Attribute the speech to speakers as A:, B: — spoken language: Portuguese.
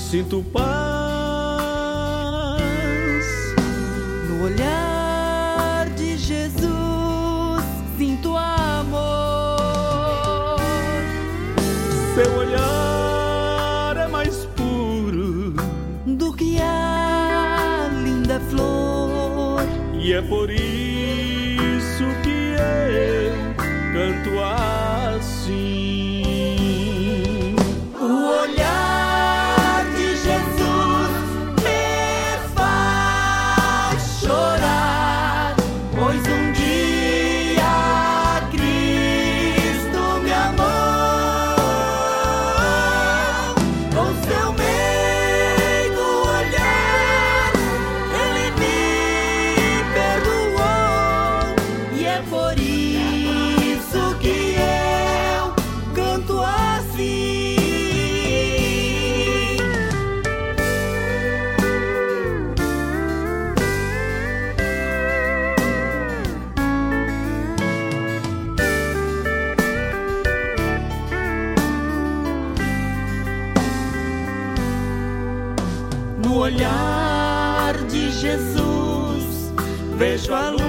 A: sinto paz.
B: No olhar de Jesus sinto amor.
A: Seu olhar é mais puro
B: do que a linda flor.
A: E é por isso que eu canto assim.
B: O olhar de Jesus me faz chorar, pois um dia Cristo me amou. Com seu meigo olhar Ele me perdoou, e é por isso que eu canto assim. No olhar de Jesus vejo a luz